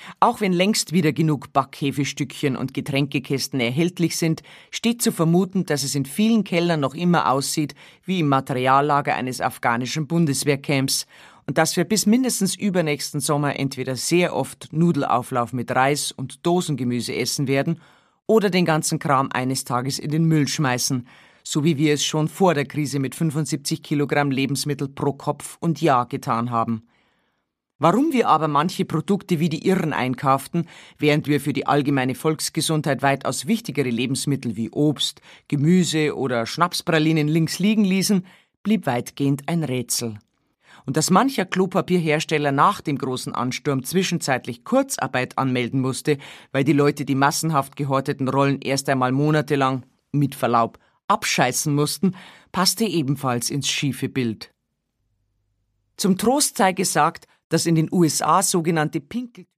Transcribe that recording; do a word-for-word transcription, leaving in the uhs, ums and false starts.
Auch wenn längst wieder genug Backhefe-Stückchen und Getränkekästen erhältlich sind, steht zu vermuten, dass es in vielen Kellern noch immer aussieht wie im Materiallager eines afghanischen Bundeswehrcamps und dass wir bis mindestens übernächsten Sommer entweder sehr oft Nudelauflauf mit Reis und Dosengemüse essen werden oder den ganzen Kram eines Tages in den Müll schmeißen, so wie wir es schon vor der Krise mit fünfundsiebzig Kilogramm Lebensmittel pro Kopf und Jahr getan haben. Warum wir aber manche Produkte wie die Irren einkauften, während wir für die allgemeine Volksgesundheit weitaus wichtigere Lebensmittel wie Obst, Gemüse oder Schnapspralinen links liegen ließen, blieb weitgehend ein Rätsel. Und dass mancher Klopapierhersteller nach dem großen Ansturm zwischenzeitlich Kurzarbeit anmelden musste, weil die Leute die massenhaft gehorteten Rollen erst einmal monatelang, mit Verlaub, abscheißen mussten, passte ebenfalls ins schiefe Bild. Zum Trost sei gesagt, dass in den U S A sogenannte Pinkel